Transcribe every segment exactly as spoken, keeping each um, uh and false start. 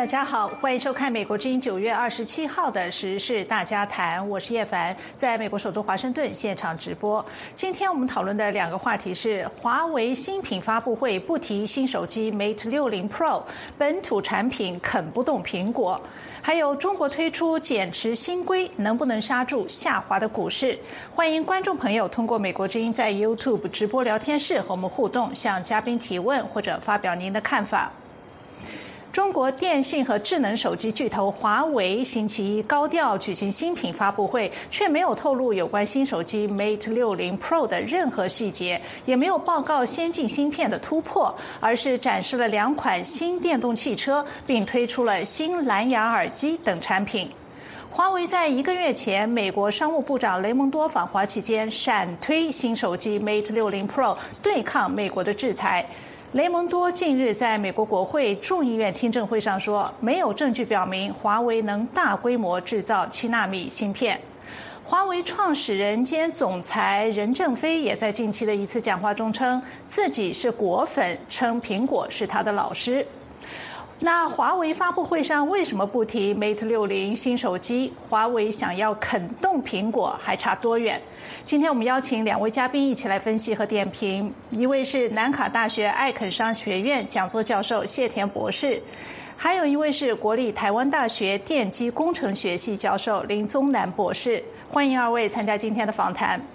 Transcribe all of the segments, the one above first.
大家好，欢迎收看美国之音九月二十七号的时事大家谈，我是叶凡，在美国首都华盛顿现场直播。今天我们讨论的两个话题是华为新品发布会不提新手机 Mate 六十 Pro， 本土产品啃不动苹果，还有中国推出减持新规，能不能刹住下滑的股市？欢迎观众朋友通过美国之音在 YouTube 直播聊天室和我们互动，向嘉宾提问或者发表您的看法。中国电信和智能手机巨头华为星期一高调举行新品发布会，却没有透露有关新手机 Mate 六十 Pro 的任何细节，也没有报告先进芯片的突破，而是展示了两款新电动汽车，并推出了新蓝牙耳机等产品。华为在一个月前，美国商务部长雷蒙多访华期间闪推新手机 Mate 六十 Pro 对抗美国的制裁。雷蒙多近日在美国国会众议院听证会上说，没有证据表明华为能大规模制造七纳米芯片。华为创始人兼总裁任正非也在近期的一次讲话中称自己是果粉，称苹果是他的老师。那华为发布会上为什么不提 Mate 六十新手机？华为想要啃动苹果还差多远？今天我们邀请两位嘉宾一起来分析和点评，一位是南卡大学艾肯商学院讲座教授谢田博士，还有一位是国立台湾大学电机工程学系教授林宗南博士。欢迎二位参加今天的访谈。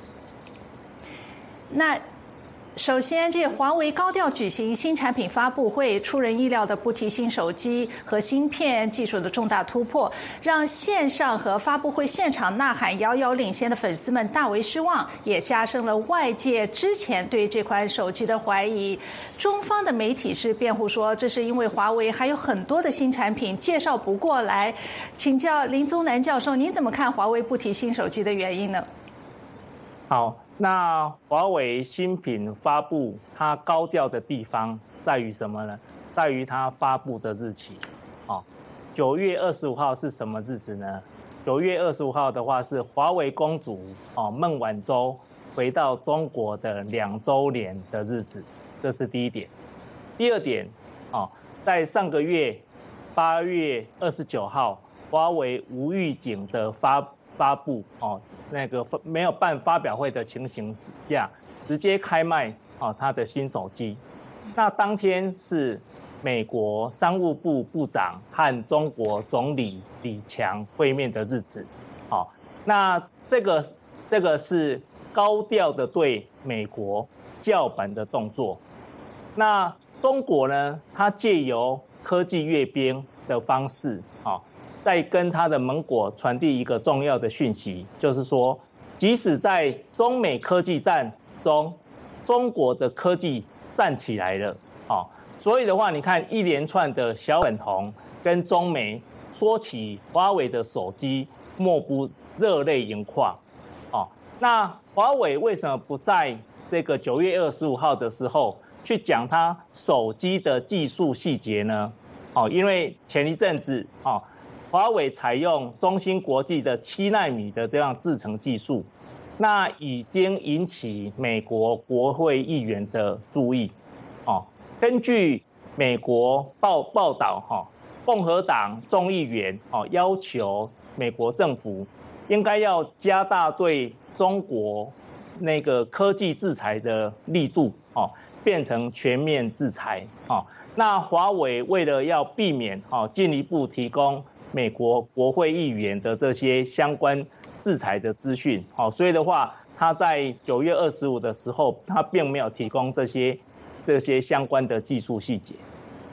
那首先，这华为高调举行新产品发布会，出人意料的不提新手机和芯片技术的重大突破，让线上和发布会现场呐喊遥遥领先的粉丝们大为失望，也加深了外界之前对这款手机的怀疑。中方的媒体是辩护说，这是因为华为还有很多的新产品介绍不过来。请教林宗南教授，您怎么看华为不提新手机的原因呢？ 好。那华为新品发布，它高调的地方在于什么呢？在于它发布的日期。哦，九月二十五号是什么日子呢？九月二十五号的话是华为公主哦孟晚舟回到中国的两周年的日子，这是第一点。第二点，哦，在上个月八月二十九号，华为无预警的发发布哦。那个没有办发表会的情形下，直接开卖哦他的新手机。那当天是美国商务部部长和中国总理李强会面的日子。好，那这个这个是高调的对美国叫板的动作。那中国呢，它借由科技阅兵的方式啊。在跟他的盟国传递一个重要的讯息，就是说，即使在中美科技战中，中国的科技站起来了，哦，所以的话，你看一连串的小粉红跟中美说起华为的手机，莫不热泪盈眶，哦，那华为为什么不在这个九月二十五号的时候去讲它手机的技术细节呢？哦，因为前一阵子，哦。华为采用中芯国际的七纳米的这样制程技术，那已经引起美国国会议员的注意。哦，根据美国报报道，哈，共和党众议员哦要求美国政府应该要加大对中国那个科技制裁的力度，哦，变成全面制裁。哦，那华为为了要避免哦进一步提供美国国会议员的这些相关制裁的资讯，好，所以的话，他在九月二十五的时候，他并没有提供这些这些相关的技术细节。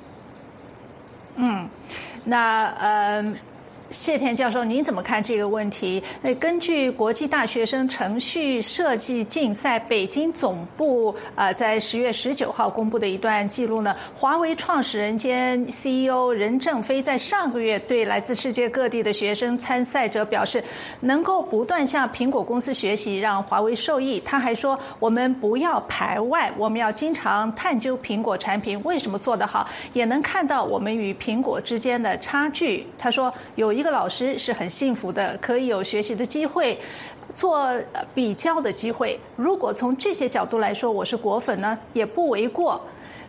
嗯，那呃。谢田教授，您怎么看这个问题？那根据国际大学生程序设计竞赛北京总部呃在十月十九号公布的一段记录呢，华为创始人兼 C E O 任正非在上个月对来自世界各地的学生参赛者表示，能够不断向苹果公司学习，让华为受益。他还说，我们不要排外，我们要经常探究苹果产品为什么做得好，也能看到我们与苹果之间的差距。他说，有一一个老师是很幸福的，可以有学习的机会，做比较的机会。如果从这些角度来说，我是果粉呢，也不为过。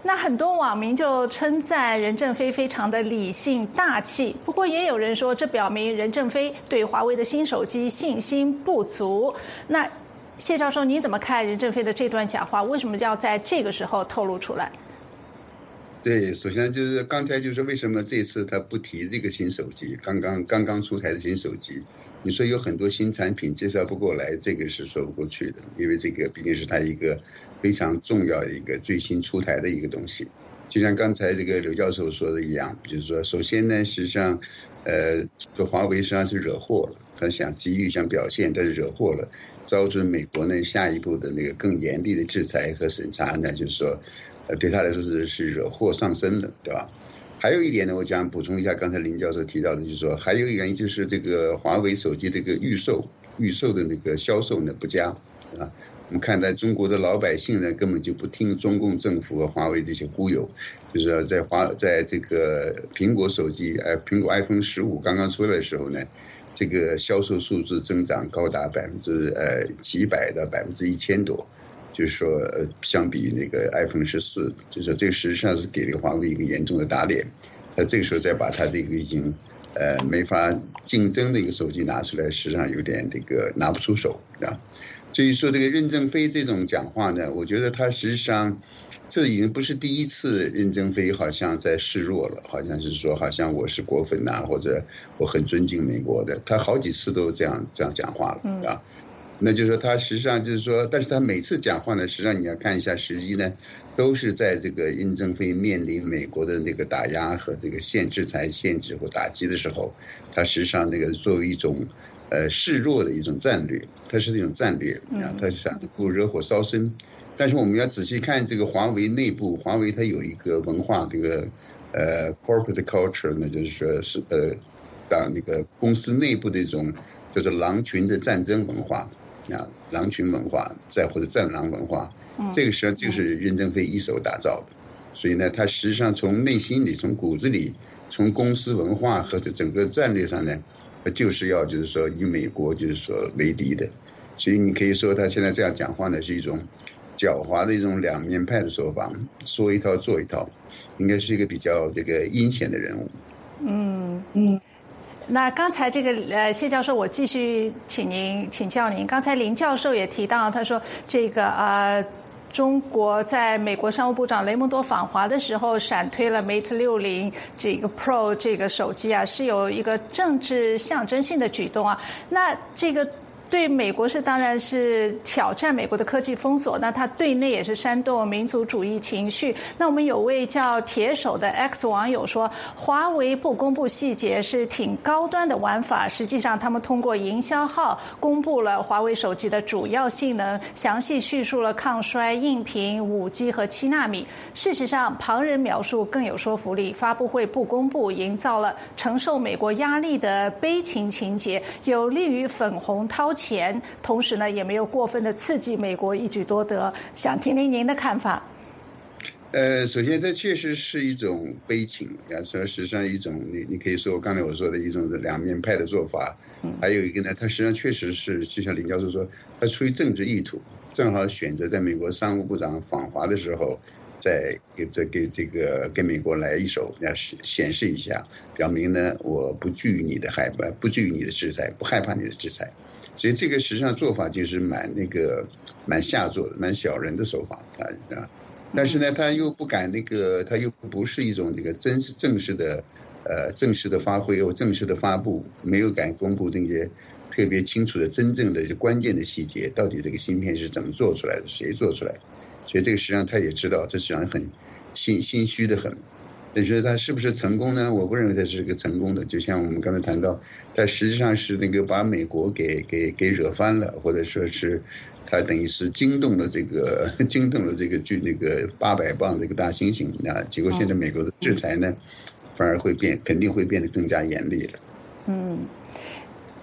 那很多网民就称赞任正非非常的理性大气，不过也有人说，这表明任正非对华为的新手机信心不足。那谢教授，您怎么看任正非的这段讲话？为什么要在这个时候透露出来？ 对，首先就是刚才就是为什么这次他不提这个新手机，刚刚刚刚出台的新手机，你说有很多新产品介绍不过来，这个是说不过去的，因为这个毕竟是他一个非常重要的一个最新出台的一个东西。就像刚才这个刘教授说的一样，就是说，首先呢，实际上，呃，这华为实际上是惹祸了，他想急于想表现，但是惹祸了，招致美国呢下一步的那个更严厉的制裁和审查呢，就是说。呃，对他来说是是惹祸上身的，对吧？还有一点呢，我想补充一下，刚才林教授提到的，就是说，还有一个原因就是这个华为手机这个预售预售的那个销售呢不佳，啊，我们看在中国的老百姓呢根本就不听中共政府和华为这些忽悠，就是在华在这个苹果手机，呃，苹果 iPhone 十五刚刚出来的时候呢，这个销售数字增长高达百分之呃几百到百分之一千多。就是说，呃，相比那个 iPhone 十四，就是说这个实际上是给了华为一个严重的打脸。他这个时候再把他这个已经，呃，没法竞争的一个手机拿出来，实际上有点这个拿不出手啊。所以说，这个任正非这种讲话呢，我觉得他实际上，这已经不是第一次任正非好像在示弱了，好像是说，好像我是果粉呐、啊，或者我很尊敬美国的，他好几次都这样这样讲话了啊。那就是说，他实际上就是说，但是他每次讲话呢，实际上你要看一下时机呢，都是在这个任正非面临美国的那个打压和这个限制裁、限制或打击的时候，他实际上那个作为一种呃示弱的一种战略，它是一种战略啊，他是想不惹火烧身。但是我们要仔细看这个华为内部，华为它有一个文化，这个呃 corporate culture 呢，就是说是呃，当那个公司内部的一种叫做狼群的战争文化。啊，狼群文化，再或者战狼文化，这个实际上就是任正非一手打造的。所以呢，他实际上从内心里、从骨子里、从公司文化和整个战略上呢，就是要就是说以美国就是说为敌的。所以你可以说他现在这样讲话呢，是一种狡猾的一种两面派的说法，说一套做一套，应该是一个比较这个阴险的人物。 嗯嗯。那刚才这个呃谢教授，我继续请您请教您。刚才林教授也提到，他说这个呃中国在美国商务部长雷蒙多访华的时候，闪推了 Mate 六十这个 Pro 这个手机啊，是有一个政治象征性的举动啊。那这个。对美国是当然是挑战美国的科技封锁，那它对内也是煽动民族主义情绪。那我们有位叫铁手的 X 网友说，华为不公布细节是挺高端的玩法，实际上他们通过营销号公布了华为手机的主要性能，详细叙述了抗衰、硬屏、五 G 和七纳米。事实上，旁人描述更有说服力，发布会不公布，营造了承受美国压力的悲情情节，有利于粉红掏钱。钱，同时呢，也没有过分的刺激美国一举多得。想听听您的看法。 呃，首先，这确实是一种悲情，啊，说实际上一种你你可以说刚才我说的一种两面派的做法。还有一个呢，它实际上确实是，就像林教授说，它出于政治意图，正好选择在美国商务部长访华的时候，再给这给这个给美国来一手，要显示一下，表明呢我不惧你的害怕，不惧你的制裁，不害怕你的制裁。所以这个实际上做法就是蛮那个蛮下作的，蛮小人的手法啊啊！但是呢，他又不敢那个，他又不是一种这个真是正式的呃正式的发挥或正式的发布，没有敢公布那些特别清楚的真正的关键的细节，到底这个芯片是怎么做出来的，谁做出来的？所以这个实际上他也知道，这实际上很心心虚的很。但是他是不是成功呢？我不认为他是个成功的。就像我们刚才谈到，他实际上是那个把美国给给给惹翻了，或者说是他等于是惊动了这个惊动了这个巨那个八百磅这个大猩猩啊。结果现在美国的制裁呢，反而会变，肯定会变得更加严厉了。 嗯。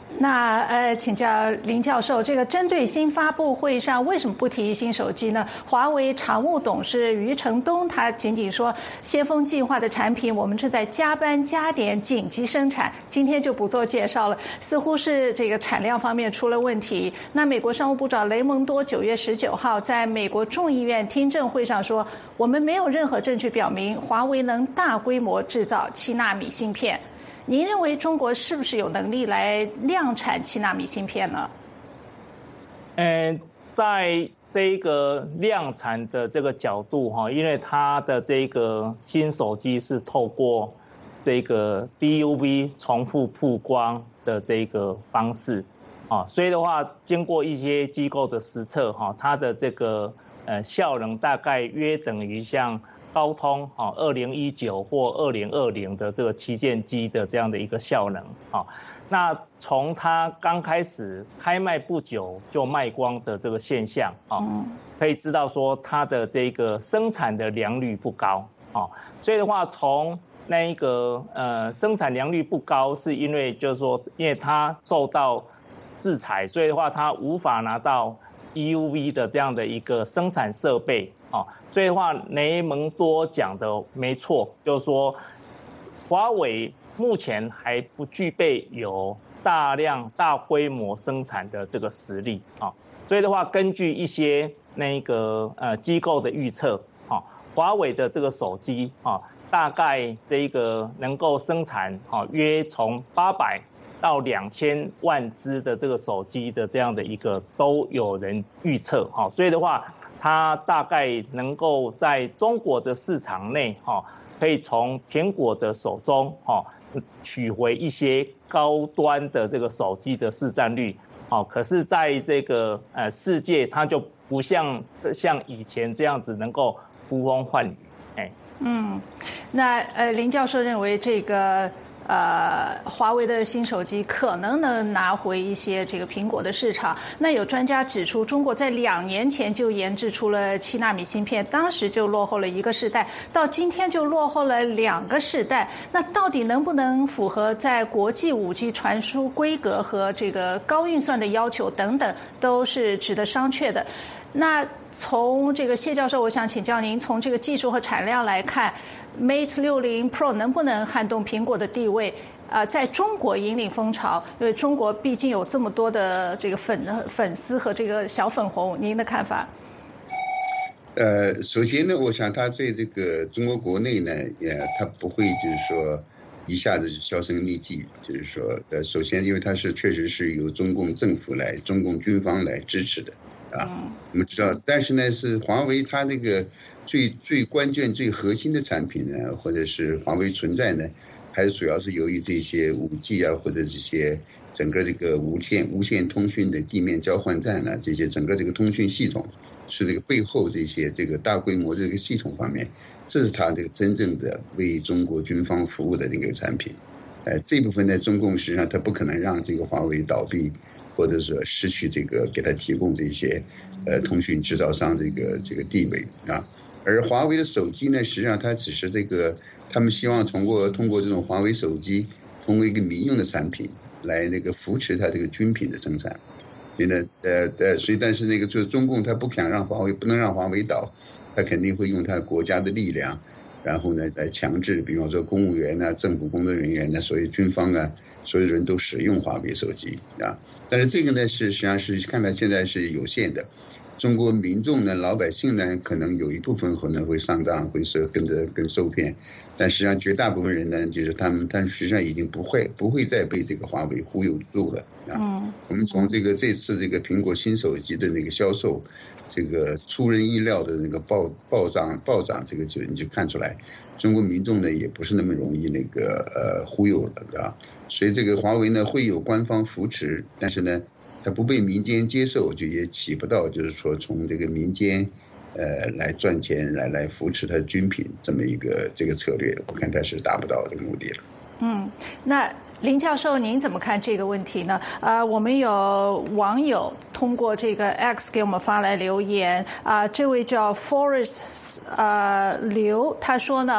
那呃，请教林教授，这个针对新发布会上为什么不提新手机呢？华为常务董事余承东他仅仅说，先锋计划的产品我们正在加班加点紧急生产，今天就不做介绍了，似乎是这个产量方面出了问题。那美国商务部长雷蒙多九月十九号在美国众议院听证会上说，我们没有任何证据表明华为能大规模制造七纳米芯片。您认为中国是不是有能力来量产七纳米芯片呢？ 嗯，在这个量产的这个角度哈，因为它的这个新手机是透过这个 D U V 重复曝光的这个方式啊，所以的话，经过一些机构的实测哈，它的这个呃效能大概约等于像高通啊，二零一九或二零二零的这个旗舰机的这样的一个效能啊，那从它刚开始开卖不久就卖光的这个现象啊，可以知道说它的这个生产的良率不高啊，所以的话，从那一个呃生产良率不高，是因为就是说，因为它受到制裁，所以的话它无法拿到 E U V 的这样的一个生产设备。哦，所以的话，雷蒙多讲的没错，就是说，华为目前还不具备有大量大规模生产的这个实力啊、哦。所以的话，根据一些那个呃机构的预测，啊、哦，华为的这个手机啊、哦，大概这个能够生产啊、哦，约从八百到两千万只的这个手机的这样的一个都有人预测哈、哦，所以的话。它大概能够在中国的市场内，哈，可以从苹果的手中，哈，取回一些高端的这个手机的市占率，哦，可是在这个呃世界，它就不像像以前这样子能够呼风唤雨，哎， 嗯，那呃林教授认为这个。呃，华为的新手机可能能拿回一些这个苹果的市场。那有专家指出，中国在两年前就研制出了七纳米芯片，当时就落后了一个世代，到今天就落后了两个世代。那到底能不能符合在国际五 G 传输规格和这个高运算的要求等等，都是值得商榷的。那从这个谢教授，我想请教您，从这个技术和产量来看 ，Mate 六十 Pro 能不能撼动苹果的地位？呃，在中国引领风潮，因为中国毕竟有这么多的这个粉粉丝和这个小粉红，您的看法？ 呃，首先呢，我想他在这个中国国内呢，也他不会就是说一下子就销声匿迹，就是说，呃，首先因为他是确实是由中共政府来、中共军方来支持的。啊，我们知道，但是呢，是华为它那个最最关键、最核心的产品呢，或者是华为存在呢，还是主要是由于这些五 G 啊，或者这些整个这个无线无线通讯的地面交换站呢、啊，这些整个这个通讯系统，是这个背后这些这个大规模的这个系统方面，这是它这个真正的为中国军方服务的这个产品。呃，这部分呢，中共实际上它不可能让这个华为倒闭。或者说失去这个给他提供这些，呃，通讯制造商这个这个地位啊，而华为的手机呢，实际上它只是这个，他们希望通过通过这种华为手机，通过一个民用的产品来那个扶持它这个军品的生产，所以呢，呃呃，所以但是那个就是中共他不想让华为不能让华为倒，他肯定会用他国家的力量，然后呢来强制，比方说公务员啊、政府工作人员呢，所有军方啊，所有人都使用华为手机啊。但是这个呢是实际上是看来现在是有限的，中国民众呢、老百姓呢，可能有一部分可能会上当，会是跟着跟受骗，但实际上绝大部分人呢，就是他们，但实际上已经不会不会再被这个华为忽悠住了啊。嗯，我们从这个这次这个苹果新手机的那个销售，这个出人意料的那个暴暴涨暴涨，这个就你就看出来，中国民众呢也不是那么容易那个呃忽悠了啊。所以这个华为呢会有官方扶持，但是呢，它不被民间接受，就也起不到就是说从这个民间，呃来赚钱来来扶持它的军品这么一个这个策略，我看它是达不到这个目的了。嗯， 那林教授您怎么看这个问题呢？呃，我们有网友通过这个 X 给我们发来留言啊、呃，这位叫 Forest 呃刘他说呢。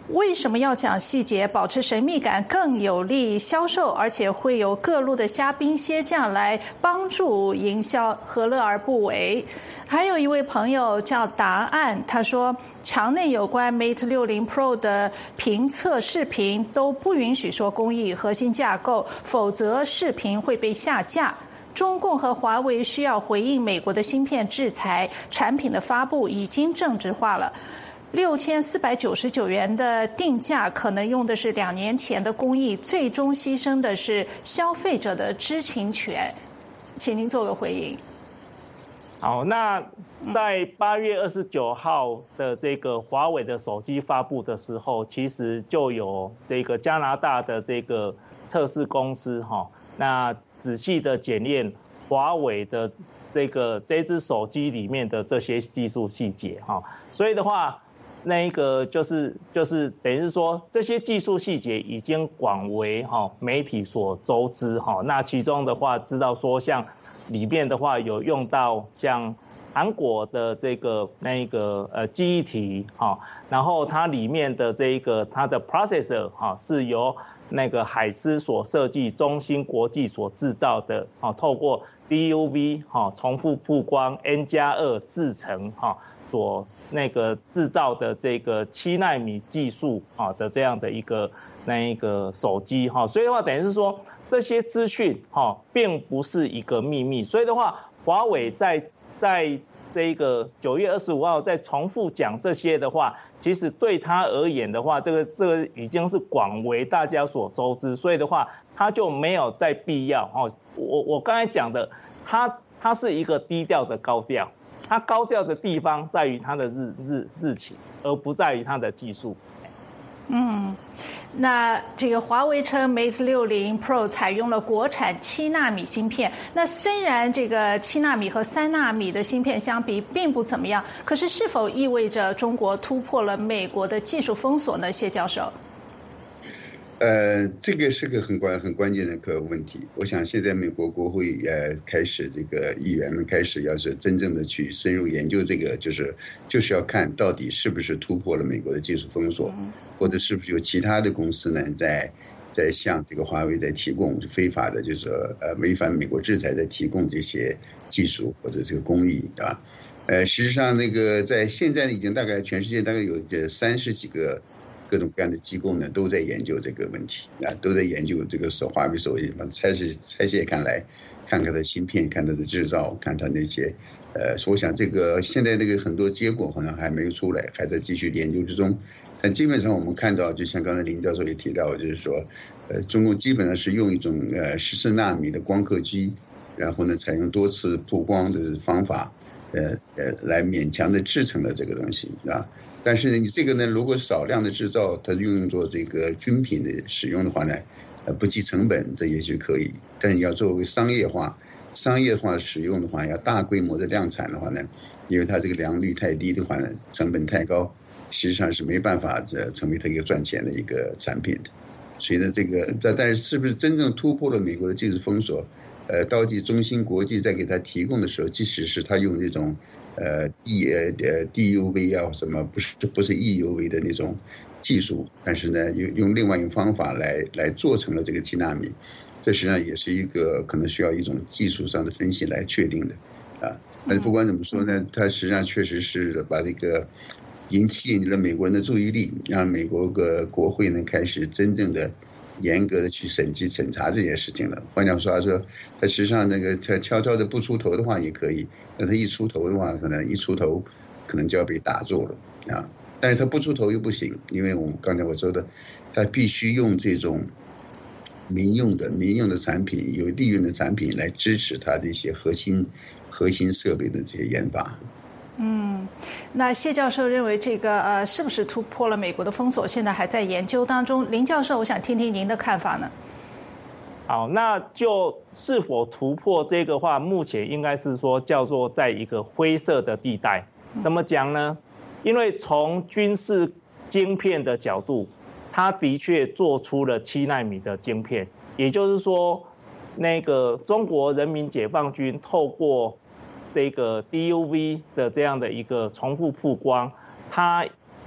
为什么要讲细节？保持神秘感更有利销售，而且会有各路的虾兵蟹将来帮助营销，何乐而不为？还有一位朋友叫答案，他说墙内有关 Mate 六十 Pro 的评测视频都不允许说工艺核心架构，否则视频会被下架。中共和华为需要回应美国的芯片制裁，产品的发布已经政治化了。六千四百九十九元的定价可能用的是两年前的工艺，最终牺牲的是消费者的知情权。请您做个回应。 好，那在八月二十九号的这个华为的手机发布的时候，其实就有这个加拿大的这个测试公司哈，那仔细的检验华为的这个这只手机里面的这些技术细节哈，所以的话。那一个就是就是等于是说，这些技术细节已经广为哈媒体所周知哈。那其中的话，知道说像里面的话有用到像韩国的这个那个呃记忆体哈，然后它里面的这一个它的 processor 哈是由那个海思所设计，中芯国际所制造的哈，透过 D U V 哈重复曝光 N 加二制程哈。所那个制造的这个七奈米技术啊的这样的一个那一个手机哈，所以的话等于是说这些资讯哈并不是一个秘密，所以的话华为在在这个九月二十五号再重复讲这些的话，其实对他而言的话，这个这个已经是广为大家所周知，所以的话他就没有再必要哈。我我刚才讲的，它它是一个低调的高调。它高调的地方在于它的日日日期，而不在于它的技术。 嗯，那这个华为称 Mate 六十 Pro 采用了国产七纳米芯片。那虽然这个七纳米和三纳米的芯片相比并不怎么样，可是是否意味着中国突破了美国的技术封锁呢？谢教授。 呃，这个是个很关很关键的个问题。我想现在美国国会呃开始这个议员们开始要是真正的去深入研究这个，就是就是要看到底是不是突破了美国的技术封锁，或者是不是有其他的公司呢在在向这个华为在提供非法的，就是说呃违反美国制裁在提供这些技术或者这个工艺啊。呃，实际上那个在现在已经大概全世界大概有这三十几个。各种各样的机构呢，都在研究这个问题啊，都在研究这个手华为手机，拆卸拆卸看来，看看它的芯片，看它的制造，看它那些，呃，我想这个现在这个很多结果可能还没有出来，还在继续研究之中。但基本上我们看到，就像刚才林教授也提到，就是说，呃，中国基本上是用一种呃十四纳米的光刻机，然后呢，采用多次曝光的方法，呃呃，来勉强的制成了这个东西啊。但是呢，你这个呢，如果少量的制造，它用作这个军品的使用的话呢，呃，不计成本，这也许可以。但你要作为商业化、商业化使用的话，要大规模的量产的话呢，因为它这个良率太低的话呢，成本太高，实际上是没办法这成为它一个赚钱的一个产品的。所以呢，这个但但是是不是真正突破了美国的技术封锁？呃，到底中芯国际在给它提供的时候，即使是它用这种。呃 ，D 呃 D U V 啊什么不是不是 E U V 的那种技术，但是呢用用另外一种方法来来做成了这个七纳米，这实际上也是一个可能需要一种技术上的分析来确定的，啊，但是不管怎么说呢，它实际上确实是把这个引吸引了美国人的注意力，让美国个国会呢开始真正的。严格的去审计审查这件事情了。换句话说，说他实际上那个他悄悄的不出头的话也可以，但他一出头的话，可能一出头可能就要被打住了啊。但是他不出头又不行，因为我们刚才我说的，他必须用这种民用的民用的产品、有利润的产品来支持他的一些核心核心设备的这些研发。 嗯，那谢教授认为这个呃是不是突破了美国的封锁？现在还在研究当中。林教授，我想听听您的看法呢。 好，那就是否突破这个话，目前应该是说叫做在一个灰色的地带。怎么讲呢？因为从军事晶片的角度，它的确做出了七奈米的晶片，也就是说，那个中国人民解放军透过这个 D U V 的这样的一个重复曝光，它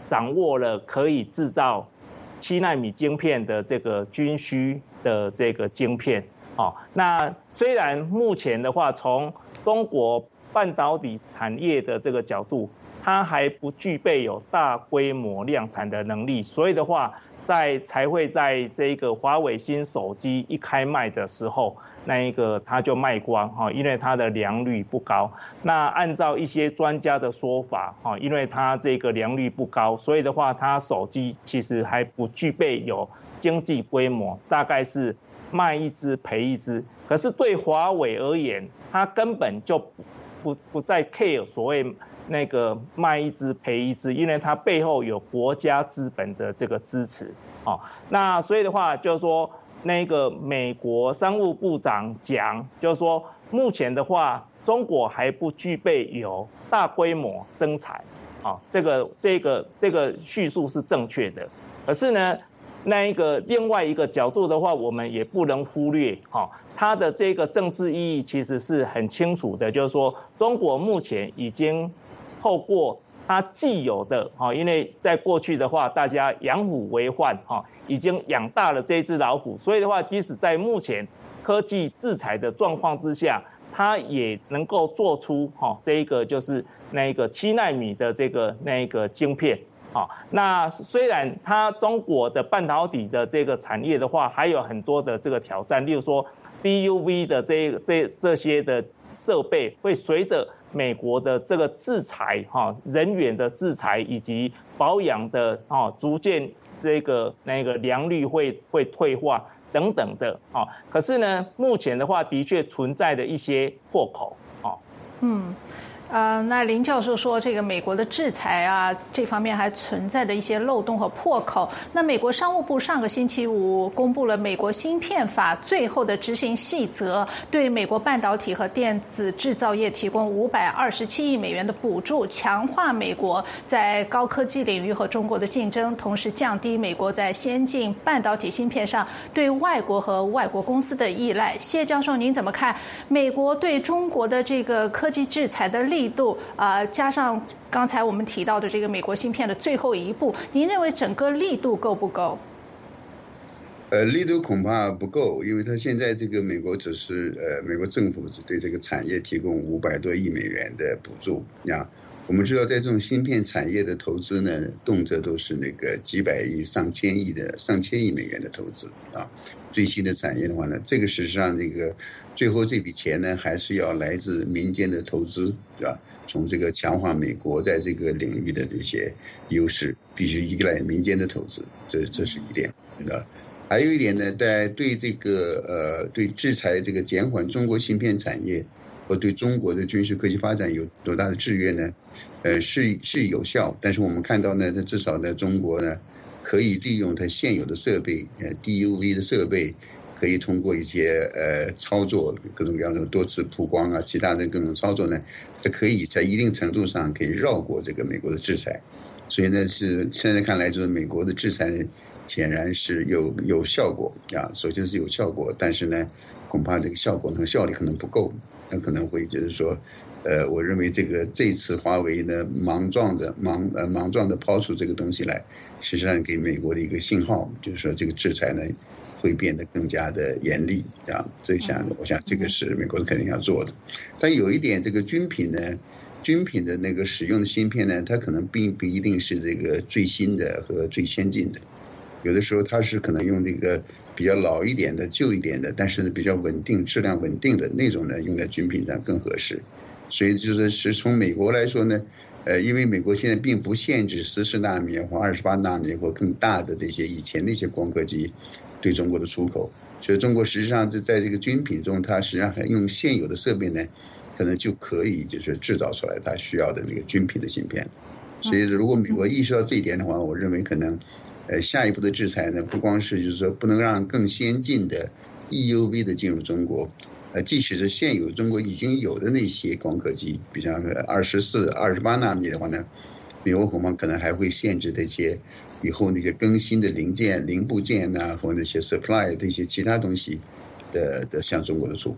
掌握了可以制造七奈米晶片的这个军需的这个晶片。哦，那虽然目前的话，从中国半导体产业的这个角度，它还不具备有大规模量产的能力，所以的话，在才会在这个华为新手机一开卖的时候，那一个它就卖光哈，因为它的良率不高。那按照一些专家的说法哈，因为它这个良率不高，所以的话，它手机其实还不具备有经济规模，大概是卖一只赔一只。可是对华为而言，它根本就不不不再 care 所谓那个卖一只赔一只，因为它背后有国家资本的这个支持。哦，那所以的话，就是说那个美国商务部长讲，就是说目前的话，中国还不具备有大规模生产。哦，这个这个这个叙述是正确的。可是呢，那一个另外一个角度的话，我们也不能忽略哈，它的这个政治意义其实是很清楚的，就是说中国目前已经透过它既有的哈，因为在过去的话，大家养虎为患哈，已经养大了这只老虎，所以的话，即使在目前科技制裁的状况之下，它也能够做出哈这一个就是那个七奈米的这个那个晶片。好，那虽然它中国的半导体的这个产业的话，还有很多的这个挑战，例如说 D U V 的这这这些的设备会随着美国的这个制裁哈，人员的制裁以及保养的哦，逐渐这个那个良率会会退化等等的哦。可是呢，目前的话的确存在的一些破口哦。 嗯。呃，那林教授说，这个美国的制裁啊，这方面还存在的一些漏洞和破口。那美国商务部上个星期五公布了美国芯片法最后的执行细则，对美国半导体和电子制造业提供五百二十七亿美元的补助，强化美国在高科技领域和中国的竞争，同时降低美国在先进半导体芯片上对外国和外国公司的依赖。谢教授，您怎么看美国对中国的这个科技制裁的力度啊、呃，加上刚才我们提到的这个美国芯片的最后一步，您认为整个力度够不够？ 呃，力度恐怕不够，因为他现在这个美国只是呃，美国政府只对这个产业提供五百多亿美元的补助啊。我们知道，在这种芯片产业的投资呢，动辄都是那个几百亿、上千亿的、上千亿美元的投资啊。最新的产业的话呢，这个事实上这个最后这笔钱呢，还是要来自民间的投资，是吧？从这个强化美国在这个领域的这些优势，必须依赖民间的投资，这这是一点，是吧？还有一点呢，在对这个呃对制裁这个减缓中国芯片产业和对中国的军事科技发展有多大的制约呢？呃，是是有效，但是我们看到呢，至少呢，中国呢可以利用它现有的设备，呃 D U V 的设备，可以通过一些呃操作，各种各样的多次曝光啊，其他的各种操作呢，它可以在一定程度上可以绕过这个美国的制裁。所以呢，是现在看来，就是美国的制裁显然是有有效果啊。首先是有效果，但是呢，恐怕这个效果和效率可能不够，那可能会就是说，呃，我认为这个这次华为呢莽撞的莽呃莽撞的抛出这个东西来，实际上给美国的一个信号，就是说这个制裁呢会变得更加的严厉啊。这想我想这个是美国肯定要做的。但有一点，这个军品呢。军品的那个使用的芯片呢，它可能并不一定是这个最新的和最先进的，有的时候它是可能用这个比较老一点的、旧一点的，但是呢比较稳定、质量稳定的那种呢，用在军品上更合适。所以就是是从美国来说呢，呃，因为美国现在并不限制十四纳米或二十八纳米或更大的这些以前那些光刻机对中国的出口，所以中国实际上是在这个军品中，它实际上还用现有的设备呢。可能就可以就是制造出来它需要的那个军品的芯片，所以如果美国意识到这一点的话，我认为可能，呃，下一步的制裁呢，不光是就是说不能让更先进的 E U V 的进入中国，呃，即使是现有中国已经有的那些光刻机，比方说二十四、二十八纳米的话呢，美国恐怕可能还会限制这些以后那些更新的零件、零部件呐、啊，或那些 supply 的一些其他东西的的向中国的出口。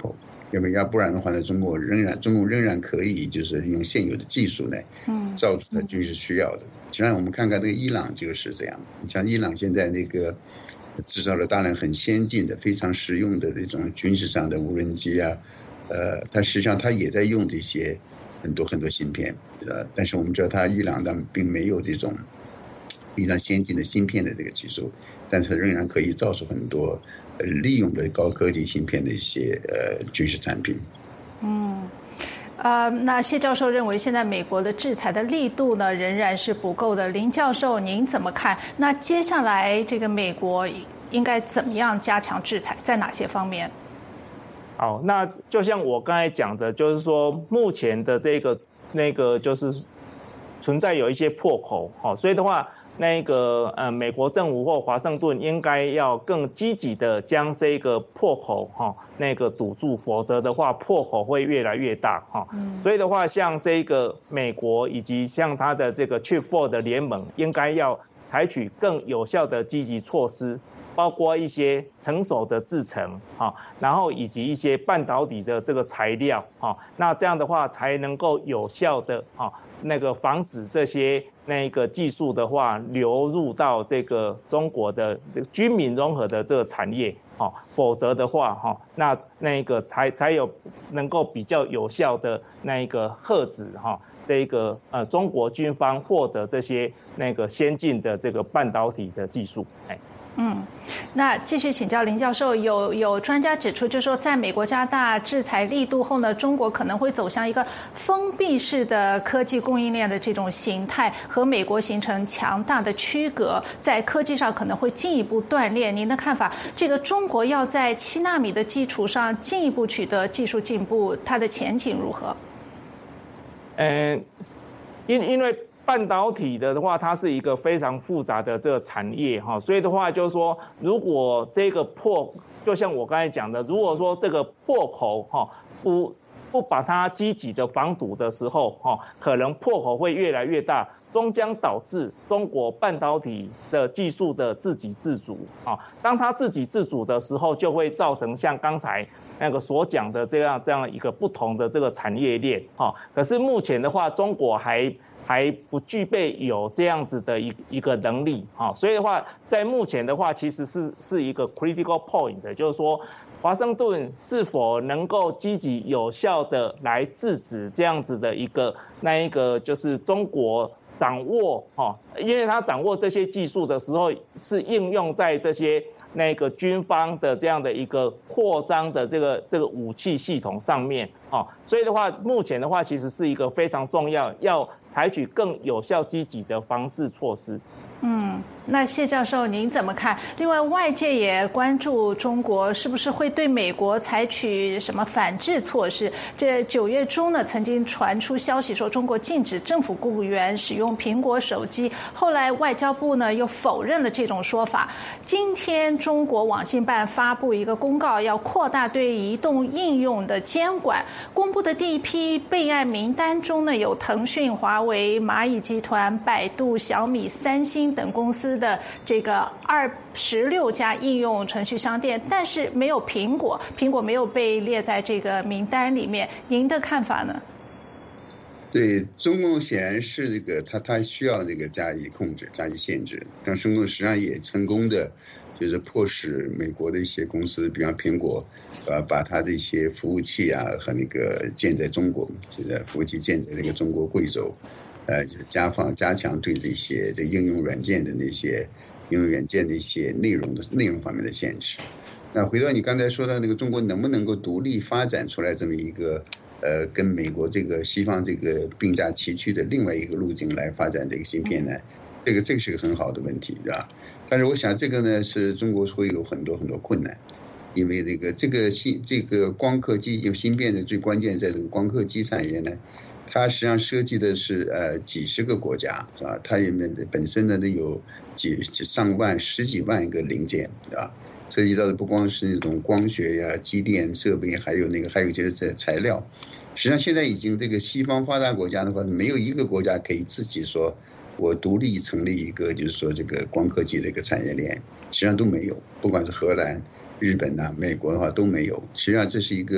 要不要不然的话呢，中国仍然中共仍然可以就是利用现有的技术呢，嗯，造出它军事需要的。实际上我们看看这个伊朗就是这样，你像伊朗现在那个制造了大量很先进的、非常实用的这种军事上的无人机啊，呃，它实际上它也在用这些很多很多芯片，呃，但是我们知道它伊朗它并没有这种非常先进的芯片的这个技术，但是它仍然可以造出很多呃利用的高科技芯片的一些呃军事产品。 嗯。呃，那谢教授认为现在美国的制裁的力度呢仍然是不够的。林教授，您怎么看？那接下来这个美国应该怎么样加强制裁，在哪些方面？ 好，那就像我刚才讲的，就是说目前的这个那个就是存在有一些破口，好，所以的话。那个呃，美国政府或华盛顿应该要更积极的将这个破口哈、哦、那个堵住，否则的话破口会越来越大哈、哦。嗯、所以的话，像这个美国以及像它的这个 Chip 四 的联盟，应该要采取更有效的积极措施，包括一些成熟的制程哈，然后以及一些半导体的这个材料哈，那这样的话才能够有效的哈那个防止这些。那个技术的话流入到这个中国的军民融合的这个产业，哦，否则的话，哈，那那个才才有能够比较有效的那一个遏制哈，这个呃中国军方获得这些那个先进的这个半导体的技术，哎。 嗯，那继续请教林教授，有有专家指出，就是说，在美国加大制裁力度后呢，中国可能会走向一个封闭式的科技供应链的这种形态，和美国形成强大的区隔，在科技上可能会进一步断裂。您的看法，这个中国要在七纳米的基础上进一步取得技术进步，它的前景如何？ 嗯，因因为。半导体的话，它是一个非常复杂的这个产业哈，所以的话就是说，如果这个破，就像我刚才讲的，如果说这个破口哈不不把它积极的防堵的时候哈，可能破口会越来越大，终将导致中国半导体的技术的自给自足啊。当它自给自足的时候，就会造成像刚才那个所讲的这样这样一个不同的这个产业链啊。可是目前的话，中国还。还不具备有这样子的一一个能力啊，所以的话，在目前的话，其实是是一个 critical point， 就是说，华盛顿是否能够积极有效的来制止这样子的一个那一个就是中国掌握哈，因为他掌握这些技术的时候是应用在这些。那个军方的这样的一个扩张的这个这个武器系统上面，哦，所以的话，目前的话其实是一个非常重要，要采取更有效积极的防治措施。 嗯，那谢教授您怎么看？另外，外界也关注中国是不是会对美国采取什么反制措施？这九月中呢，曾经传出消息说中国禁止政府雇员使用苹果手机，后来外交部呢又否认了这种说法。今天中国网信办发布一个公告，要扩大对移动应用的监管。公布的第一批备案名单中呢，有腾讯、华为、蚂蚁集团、百度、小米、三星等公司的这个二十六家应用程序商店，但是没有苹果，苹果没有被列在这个名单里面。您的看法呢？ 对，中共显然是这个，他他需要这个加以控制、加以限制。但中共实际上也成功的，就是迫使美国的一些公司，比方苹果，呃，把它的一些服务器啊和那个建在中国，就是服务器建在那个中国贵州。呃，就是加放加强对这些这应用软件的那些应用软件的一些内容的内容方面的限制。那回到你刚才说的那个中国能不能够独立发展出来这么一个呃跟美国这个西方这个并驾齐驱的另外一个路径来发展这个芯片呢？这个这个是个很好的问题，对吧？但是我想这个呢是中国会有很多很多困难，因为这个这个芯这个光刻机有芯片的最关键在这个光刻机产业呢。它实际上涉及的是呃几十个国家，是吧？它里面的本身呢都有几上万、十几万个零件，对吧？涉及到的不光是那种光学呀、机电设备，还有那个还有一些材料。实际上现在已经这个西方发达国家的话，没有一个国家可以自己说我独立成立一个就是说这个光刻机的一个产业链，实际上都没有，不管是荷兰、日本呐、啊、美国的话都没有。实际上这是一个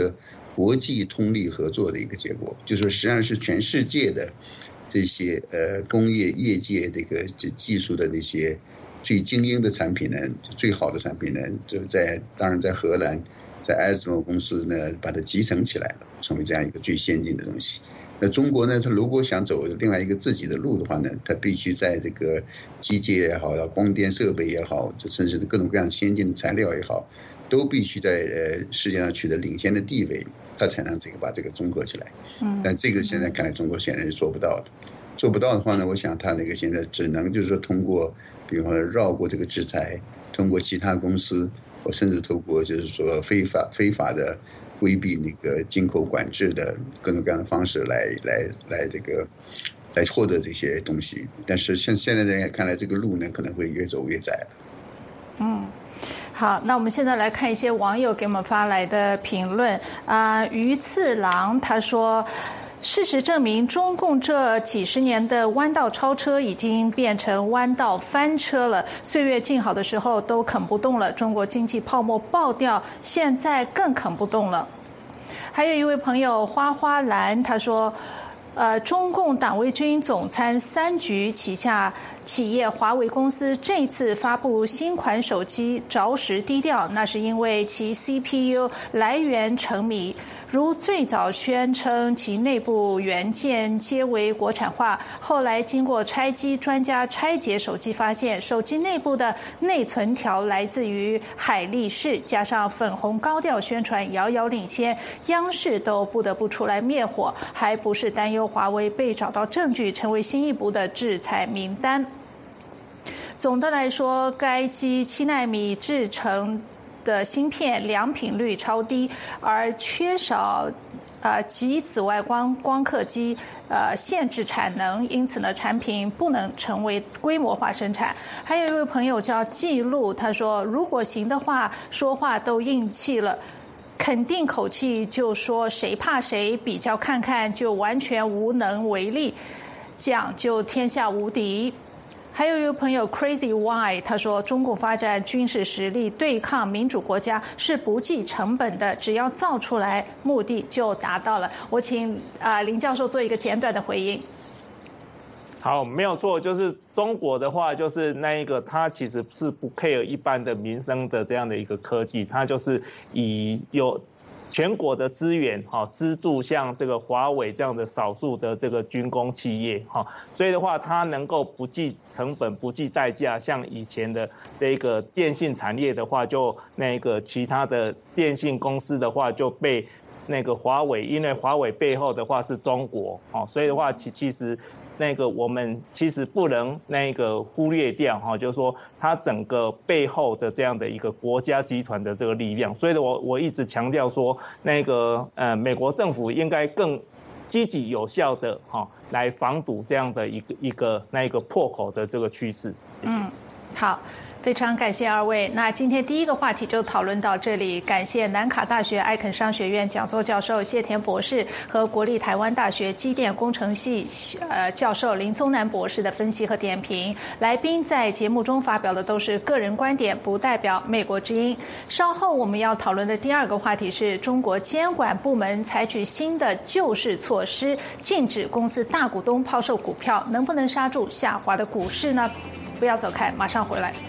国际通力合作的一个结果，就是说实际上是全世界的这些呃工业业界这个这技术的那些最精英的产品呢，最好的产品呢，就在当然在荷兰，在艾斯摩公司呢把它集成起来了，成为这样一个最先进的东西。那中国呢，它如果想走另外一个自己的路的话呢，它必须在这个机械也好，光电设备也好，甚至各种各样先进的材料也好，都必须在呃世界上取得领先的地位，它才能这个把这个综合起来。嗯，但这个现在看来中国显然是做不到的。做不到的话呢，我想它那个现在只能就是说通过，比如说绕过这个制裁，通过其他公司，或甚至透过就是说非法非法的规避那个进口管制的各种各样的方式来来来这个来获得这些东西。但是现现在人也看来，这个路呢可能会越走越窄了。 嗯。好，那我们现在来看一些网友给我们发来的评论啊、呃，鱼次郎他说，事实证明，中共这几十年的弯道超车已经变成弯道翻车了。岁月静好的时候都啃不动了，中国经济泡沫爆掉，现在更啃不动了。还有一位朋友花花兰他说，呃，中共党卫军总参三局旗下企业华为公司这次发布新款手机着实低调，那是因为其 C P U 来源成谜。如最早宣称其内部元件皆为国产化，后来经过拆机专家拆解手机，发现手机内部的内存条来自于海力士，加上粉红高调宣传遥遥领先，央视都不得不出来灭火，还不是担忧华为被找到证据成为新一步的制裁名单。总的来说，该机七奈米制成的芯片良品率超低，而缺少呃极紫外光光刻机呃限制产能，因此呢产品不能成为规模化生产。还有一位朋友叫记录，他说如果行的话，说话都硬气了，肯定口气就说谁怕谁，比较看看就完全无能为力，讲就天下无敌。还有一位朋友 Crazy Y 他说，中共发展军事实力对抗民主国家是不计成本的，只要造出来，目的就达到了。我请啊、呃、林教授做一个简短的回应。 好，没有错，就是中国的话，就是那一个，它其实是不 care 一般的民生的这样的一个科技，它就是以有全国的资源哈资助像这个华为这样的少数的这个军工企业哈，所以的话，它能够不计成本、不计代价，像以前的这个电信产业的话，就那个其他的电信公司的话就被那个华为，因为华为背后的话是中国哦，所以的话其其实。那个我们其实不能那个忽略掉哈，就是说它整个背后的这样的一个国家集团的这个力量，所以我我一直强调说，那个呃美国政府应该更积极有效的哈来防堵这样的一个一个那一个破口的这个趋势。 嗯，好。非常感谢二位。那今天第一个话题就讨论到这里，感谢南卡大学艾肯商学院讲座教授谢田博士和国立台湾大学机电工程系呃教授林宗南博士的分析和点评。来宾在节目中发表的都是个人观点，不代表美国之音。稍后我们要讨论的第二个话题是中国监管部门采取新的救市措施，禁止公司大股东抛售股票，能不能刹住下滑的股市呢？不要走开，马上回来。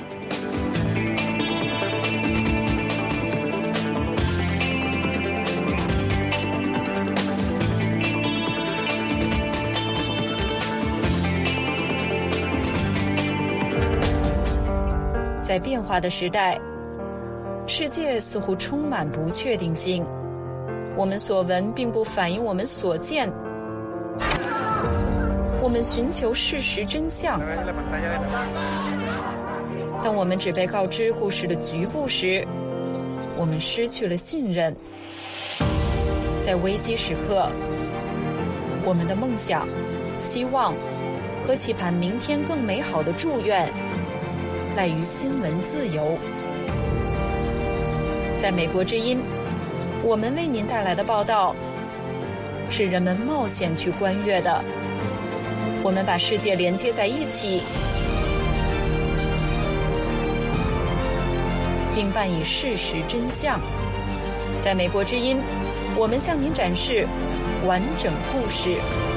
在变化的时代，世界似乎充满不确定性。我们所闻并不反映我们所见。我们寻求事实真相，当我们只被告知故事的局部时，我们失去了信任。在危机时刻，我们的梦想、希望和期盼明天更美好的祝愿赖于新闻自由。在美国之音，我们为您带来的报道是人们冒险去观阅的。我们把世界连接在一起，并伴以事实真相。在美国之音， 我们向您展示完整故事。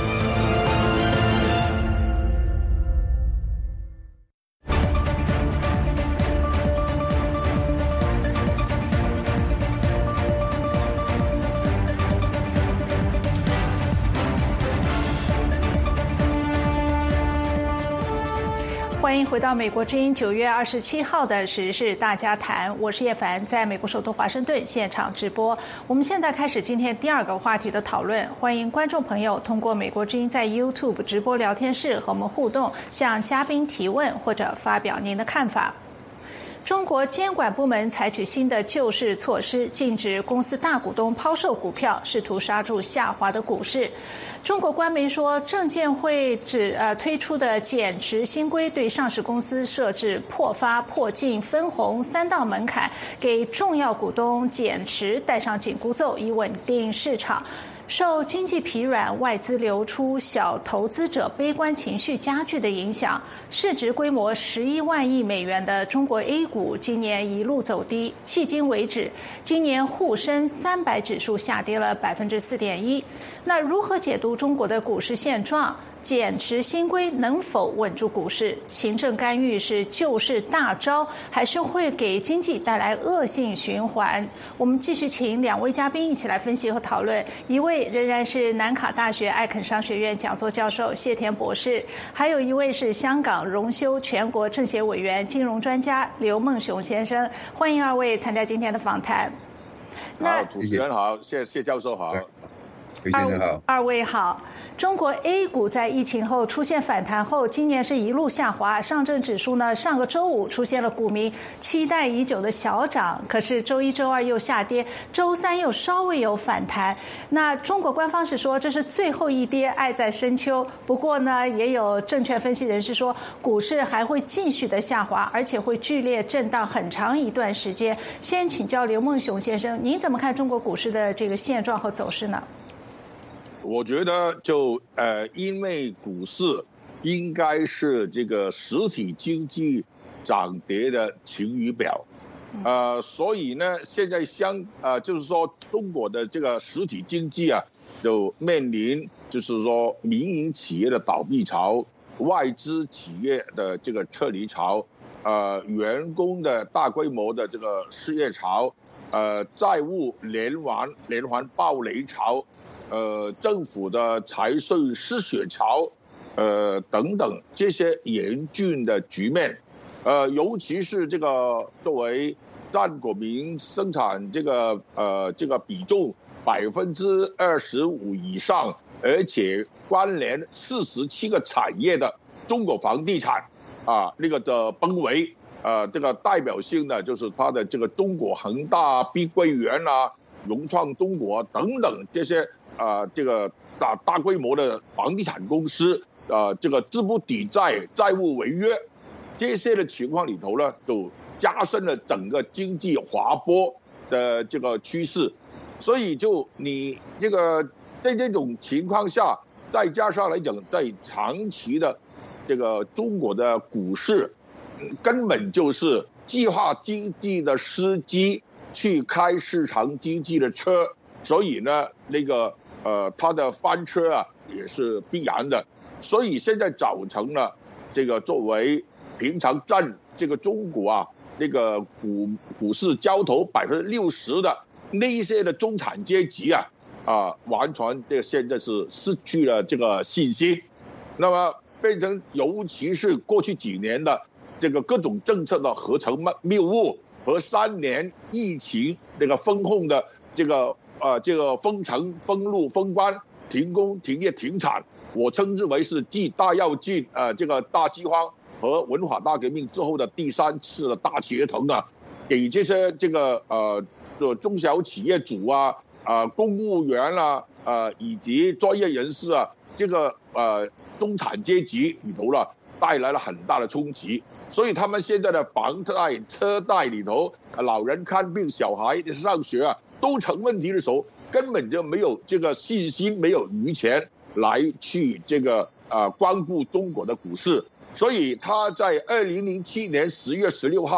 欢迎回到美国之音九月二十七号的时事大家谈，我是叶凡，在美国首都华盛顿现场直播。我们现在开始今天第二个话题的讨论，欢迎观众朋友通过美国之音在 YouTube 直播聊天室和我们互动，向嘉宾提问或者发表您的看法。中国监管部门采取新的救市措施，禁止公司大股东抛售股票，试图刹住下滑的股市。中国官媒说，证监会指呃推出的减持新规对上市公司设置破发、破净、分红三道门槛，给重要股东减持戴上紧箍咒，以稳定市场。受经济疲软、外资流出、小投资者悲观情绪加剧的影响，市值规模十一万亿美元的中国 A 股今年一路走低，迄今为止，今年沪深三百指数下跌了百分之四点一。那如何解读中国的股市现状？减持新规能否稳住股市？行政干预是救市大招，还是会给经济带来恶性循环？我们继续请两位嘉宾一起来分析和讨论。一位仍然是南卡大学艾肯商学院讲座教授谢田博士，还有一位是香港荣休全国政协委员、金融专家刘梦熊先生。欢迎二位参加今天的访谈。 那主持人好，谢谢教授好。 二, 二位好。中国 A 股在疫情后出现反弹后，今年是一路下滑。上证指数呢，上个周五出现了股民期待已久的小涨，可是周一、周二又下跌，周三又稍微有反弹。那中国官方是说这是最后一跌，爱在深秋。不过呢，也有证券分析人士说，股市还会继续的下滑，而且会剧烈震荡很长一段时间。先请教刘梦熊先生，您怎么看中国股市的这个现状和走势呢？ 我觉得就呃，因为股市应该是这个实体经济涨跌的晴雨表，呃，所以呢，现在相呃，就是说中国的这个实体经济啊，就面临就是说民营企业的倒闭潮、外资企业的这个撤离潮、呃，员工的大规模的这个失业潮、呃，债务连环连环暴雷潮。呃，政府的财税失血潮，呃等等这些严峻的局面，呃，尤其是这个作为占国民生产这个呃这个比重百分之二十五以上，而且关联四十七个产业的中国房地产啊，那个的崩围，呃，这个代表性的就是它的这个中国恒大、碧桂园啊、融创中国等等这些。啊，这个大大规模的房地产公司，啊，这个资不抵债、债务违约，这些的情况里头呢，就加深了整个经济滑坡的这个趋势。所以，就你这个在这种情况下，再加上来讲，在长期的这个中国的股市，根本就是计划经济的司机去开市场经济的车，所以呢，那个。呃，它的翻车啊也是必然的，所以现在造成了这个作为平常占这个中国啊那个股股市交投百分之六十的那一些的中产阶级啊啊，完全这个现在是失去了这个信心，那么变成尤其是过去几年的这个各种政策的合成谬误和三年疫情那个封控的这个。呃，这个封城、封路、封关、停工、停业、停产，我称之为是继大跃进、呃这个大饥荒和文化大革命之后的第三次的大折腾啊，给这些这个呃中小企业主啊、呃公务员啊、呃以及专业人士啊，这个呃中产阶级里头了带来了很大的冲击，所以他们现在的房贷、车贷里头，老人看病、小孩上学啊。都成问题的时候，根本就没有这个信心，没有余钱来去这个呃光顾中国的股市，所以他在二零零七年十月十六号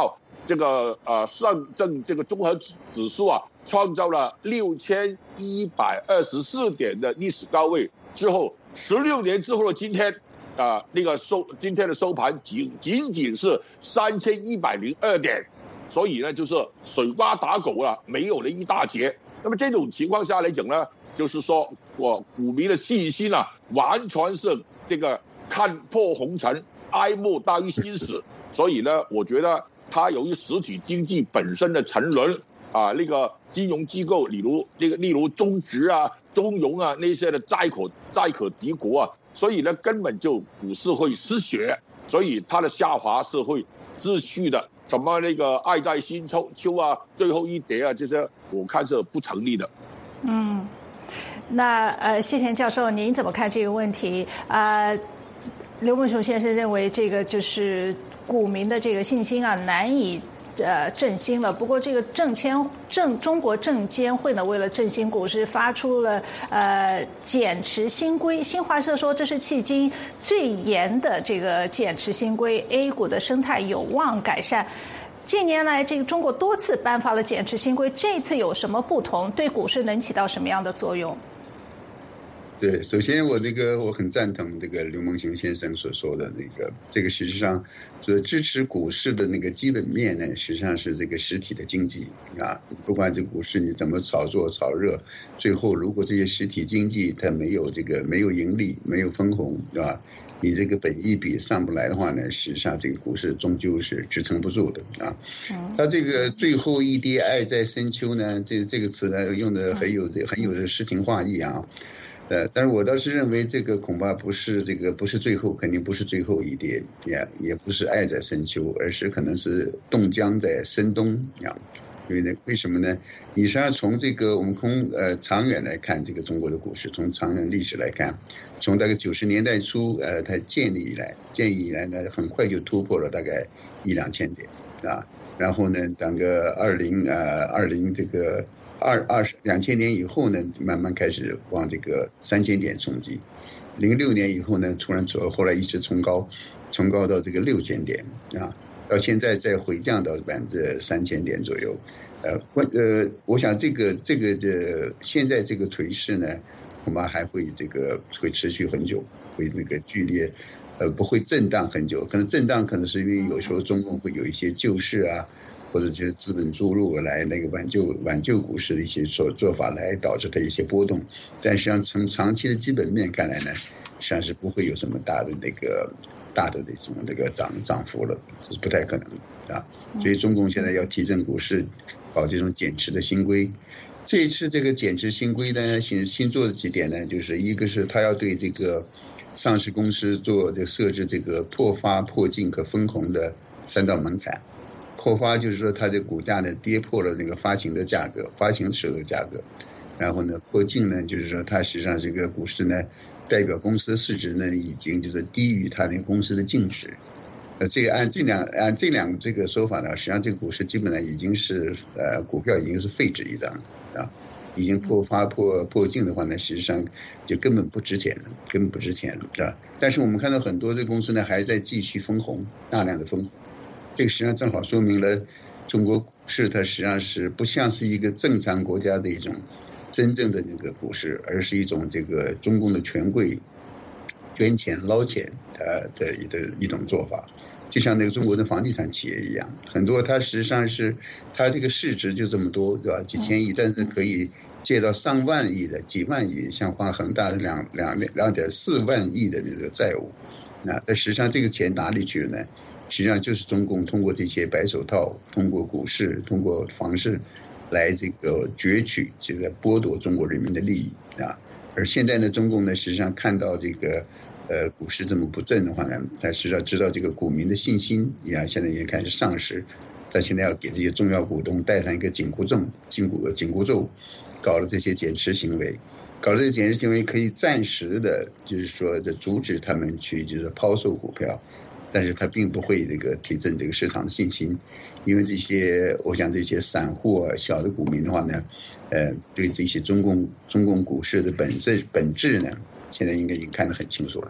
这个呃上证这个综合指数啊，创造了六千一百二十四点的历史高位之后，十六年之后的今天，啊、呃，那个收今天的收盘仅仅仅是三千一百零二点，所以呢，就是水瓜打狗了，没有了一大截。那么这种情况下来讲呢，就是说我股民的信心啊，完全是这个看破红尘，哀莫大于心死。所以呢，我觉得它由于实体经济本身的沉沦啊，那个金融机构，例如那个例如中植啊、中融啊那些的债可债可敌国啊，所以呢根本就股市会失血，所以它的下滑是会继续的。什么那个爱在新秋秋啊，最后一跌啊，这些我看是不成立的。 嗯，那呃，谢田教授，您怎么看这个问题？呃，刘梦熊先生认为这个就是股民的这个信心啊难以呃振兴了。不过这个证监证中国证监会呢，为了振兴股市，发出了呃减持新规。新华社说这是迄今最严的这个减持新规 ，A 股的生态有望改善。近年来，这个中国多次颁发了减持新规，这次有什么不同？对股市能起到什么样的作用？ 对，首先我那个我很赞同这个刘梦熊先生所说的那个，这个实际上就是支持股市的那个基本面呢，实际上是这个实体的经济啊。不管这股市你怎么炒作炒热，最后如果这些实体经济它没有这个没有盈利，没有分红，对吧？你这个本益比上不来的话呢，实际上这个股市终究是支撑不住的啊。它这个最后一跌爱在深秋呢，这这个词呢用的很有这很有这诗情画意啊。呃，但是我倒是认为这个恐怕不是这个不是最后，肯定不是最后一跌，也也不是爱在深秋，而是可能是冻僵在深冬啊。因为呢，为什么呢？你实际上从这个我们从呃长远来看，这个中国的股市，从长远历史来看，从大概九十年代初呃它建立以来，建立以来呢，很快就突破了大概一两千点啊。然后呢，等个二零呃二零这个。二二十两千年以后呢，慢慢开始往这个三千点冲击。零六年以后呢，突然走，后来一直冲高，冲高到这个六千点啊，到现在再回降到百分之三千点左右。呃，呃，我想这个这个的现在这个颓势呢，恐怕还会这个会持续很久，会那个剧烈，呃，不会震荡很久。可能震荡可能是因为有时候中共会有一些救市啊。或者就是资本注入来那个挽救挽救股市的一些做做法来导致它一些波动，但实际上从长期的基本面看来呢，实际上是不会有什么大的那个大的这种这个涨涨幅了，这是不太可能啊。所以中共现在要提振股市，搞这种减持的新规。这一次这个减持新规呢，新新做的几点呢，就是一个是他要对这个上市公司做的设置这个破发破净和分红的三道门槛。破发就是说它的股价呢跌破了那个发行的价格，发行时候的价格。然后呢，破净呢就是说它实际上这个股市呢代表公司的市值呢已经就是低于它那个公司的净值。呃，这个按这两按这两这个说法呢，实际上这个股市基本上已经是呃股票已经是废纸一张啊，已经破发破破净的话呢，实际上就根本不值钱了，根本不值钱了，是吧？但是我们看到很多的公司呢还在继续分红，大量的分红。这个实际上正好说明了中国股市它实际上是不像是一个正常国家的一种真正的那个股市，而是一种这个中共的权贵捐钱捞钱它的的一种做法。就像那个中国的房地产企业一样，很多它实际上是它这个市值就这么多，对吧？几千亿，但是可以借到上万亿的、几万亿，像华恒大的两两两点四万亿的那个债务，那但实际上这个钱哪里去了呢？实际上就是中共通过这些白手套，通过股市，通过房市，来这个攫取、这个剥夺中国人民的利益啊。而现在呢，中共呢实际上看到这个呃股市这么不振的话呢，他实际上知道这个股民的信心也现在也开始丧失，他现在要给这些重要股东戴上一个紧箍咒，紧箍紧箍咒，搞了这些减持行为。搞了这些减持行为可以暂时的，就是说的阻止他们去就是抛售股票。但是它并不会这个提振这个市场的信心，因为这些我想这些散户啊、小的股民的话呢，呃，对这些中共中共股市的本质本质呢，现在应该已经看得很清楚了。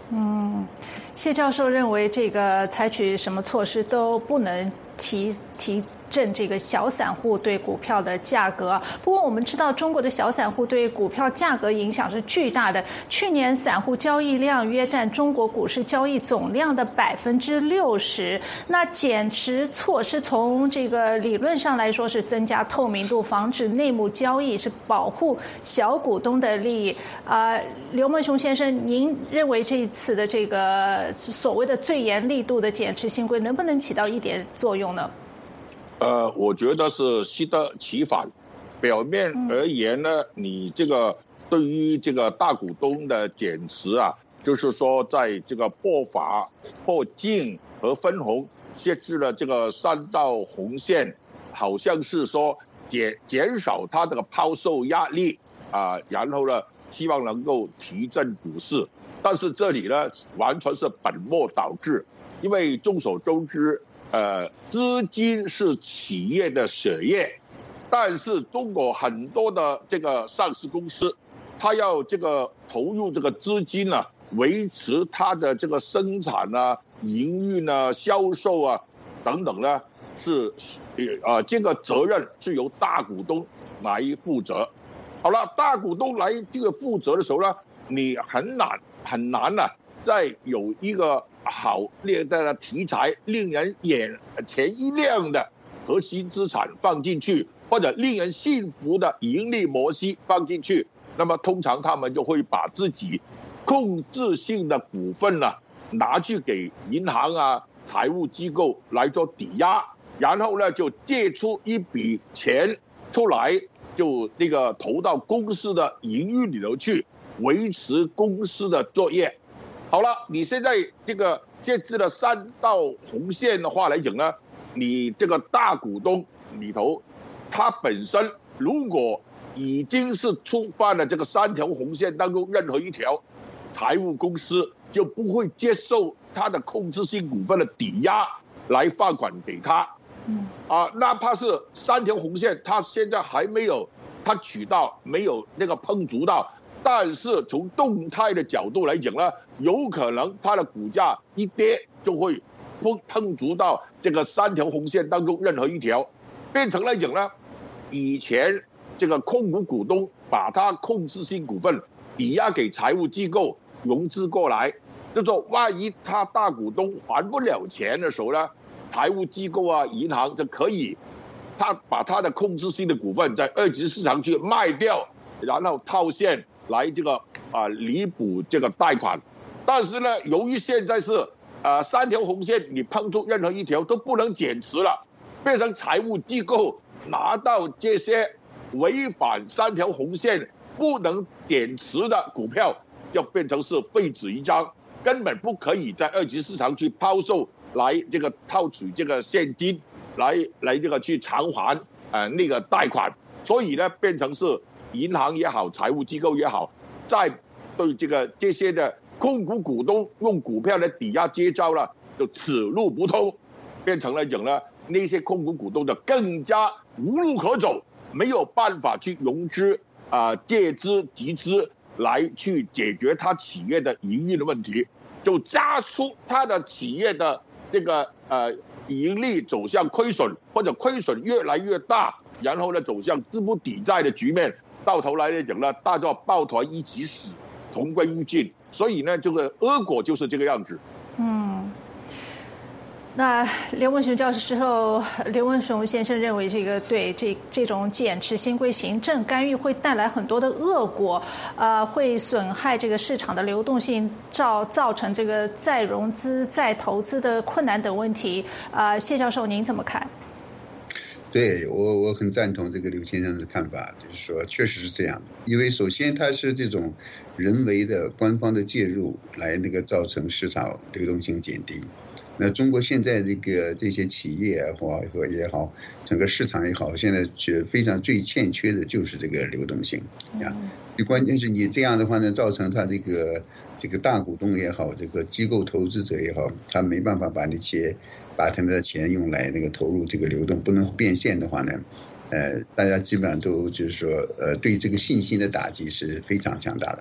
嗯，谢教授认为这个采取什么措施都不能提提振这个小散户对股票的价格。不过我们知道，中国的小散户对股票价格影响是巨大的。去年散户交易量约占中国股市交易总量的百分之六十。那减持措施从这个理论上来说是增加透明度，防止内幕交易，是保护小股东的利益。啊、呃，刘孟雄先生，您认为这一次的这个所谓的最严力度的减持新规，能不能起到一点作用呢？ 呃，我觉得是适得其反。表面而言呢，你这个对于这个大股东的减持啊，就是说在这个破法、破净和分红设置了这个三道红线，好像是说减减少它这个抛售压力啊，然后呢，希望能够提振股市。但是这里呢，完全是本末倒置，因为众所周知。呃，资金是企业的血液，但是中国很多的这个上市公司，它要这个投入这个资金呢、啊，维持它的这个生产啊、营运啊、销售啊等等呢，是呃这个责任是由大股东来负责。好了，大股东来这个负责的时候呢，你很难很难呢、啊，再有一个。好列的题材令人眼前一亮的核心资产放进去，或者令人信服的盈利模式放进去，那么通常他们就会把自己控制性的股份呢、啊、拿去给银行啊、财务机构来做抵押，然后呢就借出一笔钱出来，就那个投到公司的营运里头去，维持公司的作业。好了，你现在这个设置了三道红线的话来讲呢，你这个大股东里头，他本身如果已经是触犯了这个三条红线当中任何一条，财务公司就不会接受他的控制性股份的抵押来放款给他。嗯，啊，哪怕是三条红线，他现在还没有他取到，没有那个碰触到。但是从动态的角度来讲呢，有可能它的股价一跌就会碰碰触到这个三条红线当中任何一条，变成来讲呢，以前这个控股股东把它控制性股份抵押给财务机构融资过来，就说万一他大股东还不了钱的时候呢，财务机构啊、银行就可以，他把他的控制性的股份在二级市场去卖掉，然后套现。来这个啊、呃、弥补这个贷款，但是呢，由于现在是呃三条红线，你碰触任何一条都不能减持了，变成财务机构拿到这些违反三条红线不能减持的股票，就变成是废纸一张，根本不可以在二级市场去抛售，来这个套取这个现金，来来这个去偿还呃那个贷款，所以呢，变成是。银行也好，财务机构也好，在对这个这些的控股股东用股票来抵押接招了，就此路不通，变成了讲呢，那些控股股东的更加无路可走，没有办法去融资啊、呃、借资集资来去解决他企业的营运的问题，就加速他的企业的这个呃盈利走向亏损，或者亏损越来越大，然后呢走向资不抵债的局面。到头来来讲呢，大家抱团一起死，同归于尽。所以呢，这个恶果就是这个样子。嗯， 那刘文雄教授、刘文雄先生认为，这个对这这种减持新规行政干预会带来很多的恶果，呃，会损害这个市场的流动性，造造成这个再融资、再投资的困难等问题。呃，谢教授，您怎么看？ 对我，我很赞同这个刘先生的看法，就是说，确实是这样的。因为首先它是这种人为的官方的介入，来那个造成市场流动性减低。那中国现在这个这些企业或也好，整个市场也好，现在是非常最欠缺的就是这个流动性啊。最关键是你这样的话呢，造成它这个这个大股东也好，这个机构投资者也好，他没办法把那些。把他们的钱用来那个投入这个流动不能变现的话呢，呃，大家基本上都就是说，呃，对这个信心的打击是非常强大的。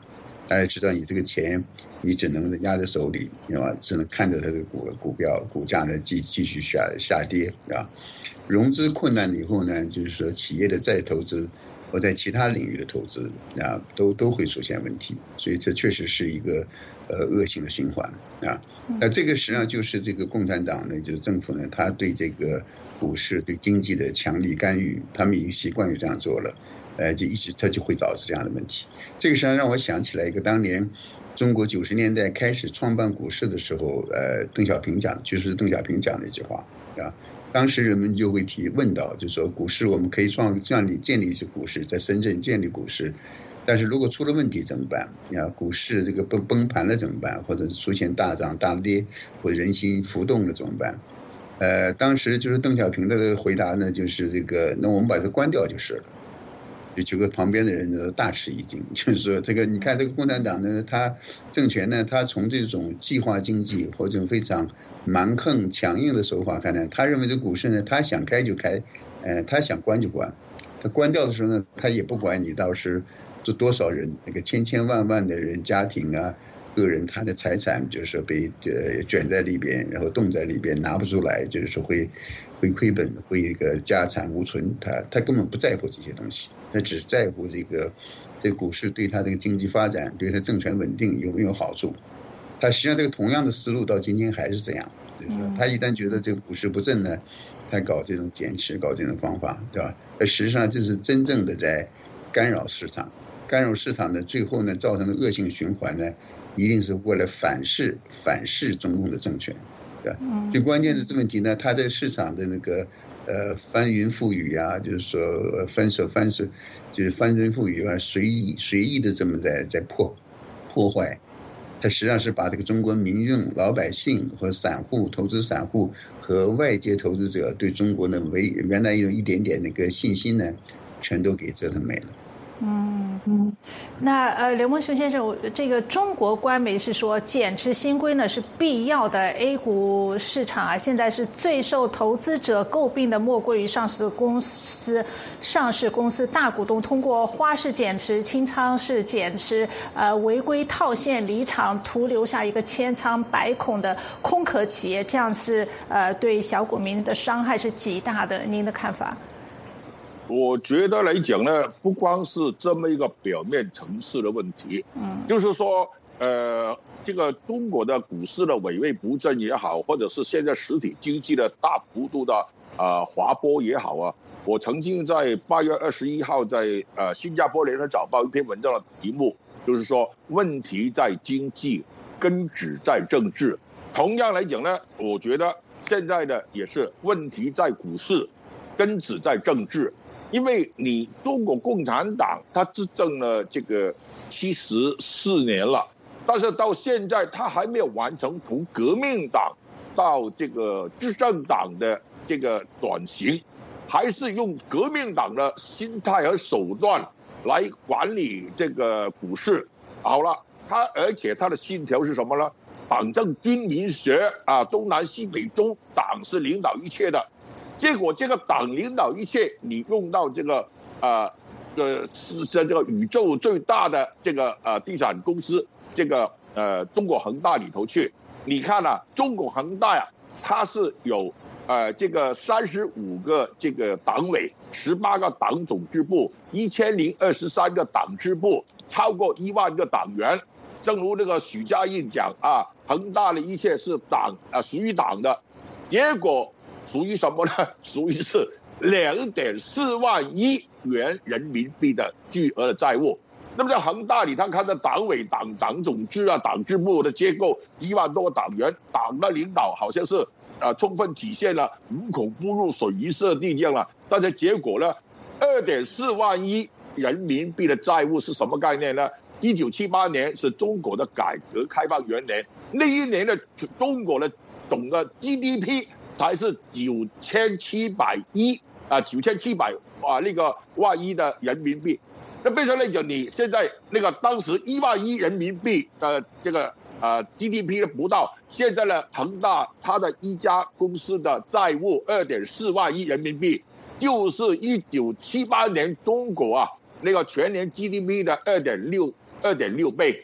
大家知道你这个钱你只能压在手里，对吧？只能看着它的股股票股价呢继继续下下跌，啊，融资困难了以后呢，就是说企业的再投资或在其他领域的投资啊，都都会出现问题，所以这确实是一个呃恶性的循环啊。那这个实际上就是这个共产党呢，就是政府呢，他对这个股市对经济的强力干预，他们已经习惯于这样做了，呃，就一直它就会导致这样的问题。这个实际上让我想起来一个当年中国九十年代开始创办股市的时候，呃，邓小平讲，就是邓小平讲的一句话啊。当时人们就会提问到，就是说股市我们可以创建立建立一支股市，在深圳建立股市，但是如果出了问题怎么办？啊，股市这个崩崩盘了怎么办？或者出现大涨大跌，或者人心浮动了怎么办？呃，当时就是邓小平的回答呢，就是这个，那我们把它关掉就是了。就结果旁边的人呢大吃一惊，就是说这个你看这个共产党呢，他政权呢，他从这种计划经济或者这种非常蛮横强硬的手法看呢，他认为这股市呢，他想开就开，呃，他想关就关，他关掉的时候呢，他也不管你到时这多少人，那个千千万万的人家庭啊。个人他的财产就是说被呃卷在里边，然后冻在里边拿不出来，就是说会会亏本，会一个家产无存，他他根本不在乎这些东西，他只在乎这个这个股市对他这个经济发展，对他政权稳定有没有好处。他实际上这个同样的思路到今天还是这样，就是说他一旦觉得这个股市不振呢，他搞这种减持，搞这种方法，对吧？而实际上这是真正的在干扰市场，干扰市场的最后呢造成的恶性循环呢。一定是为了反噬反噬中共的政权，对吧？最关键的这问题呢，它在市场的那个呃翻云覆雨啊，就是说翻手翻手，就是翻云覆雨啊，随意随意的这么在在破破坏，它实际上是把这个中国民用老百姓和散户投资散户和外界投资者对中国的唯原来有一点点那个信心呢，全都给折腾没了。 嗯嗯，那呃，刘梦熊先生，这个中国官媒是说减持新规呢是必要的 ，A 股市场啊，现在是最受投资者诟病的，莫过于上市公司、上市公司大股东通过花式减持、清仓式减持、呃违规套现离场，徒留下一个千疮百孔的空壳企业，这样是呃对小股民的伤害是极大的。您的看法？ 我觉得来讲呢，不光是这么一个表面层次的问题，嗯，就是说，呃，这个中国的股市的萎靡不振也好，或者是现在实体经济的大幅度的呃滑坡也好啊，我曾经在八月二十一号在呃新加坡联合早报一篇文章的题目就是说，问题在经济，根子在政治。同样来讲呢，我觉得现在的也是问题在股市，根子在政治。因为你中国共产党他执政了这个七十四年了，但是到现在他还没有完成从革命党到这个执政党的这个转型，还是用革命党的心态和手段来管理这个股市。好了，他而且他的信条是什么呢？党政军民学啊，东南西北中，党是领导一切的。结果这个党领导一切，你用到这个呃呃是这个宇宙最大的这个呃地产公司这个呃中国恒大里头去，你看啊，中国恒大呀，它是有呃这个三十五个这个党委，十八个党总支部，一千零二十三个党支部，超过一万个党员。正如那个许家印讲啊，恒大的一切是党啊属于党的，结果。属于什么呢？属于是两点四万亿元人民币的巨额的债务。那么在恒大里，他看到党委、党党总支啊、党支部的结构，一万多个党员，党的领导好像是呃充分体现了无孔不入、水鱼设地这样了。但是结果呢，二点四万亿人民币的债务是什么概念呢？一九七八年是中国的改革开放元年，那一年的中国的总的 G D P。才是九千七百亿啊，九千七百啊那个万亿的人民币。那变成来讲，你现在那个当时一万亿人民币的这个呃 G D P 都不到，现在呢，恒大它的一家公司的债务二点四万亿人民币，就是一九七八年中国啊那个全年 G D P 的二点六二点六倍。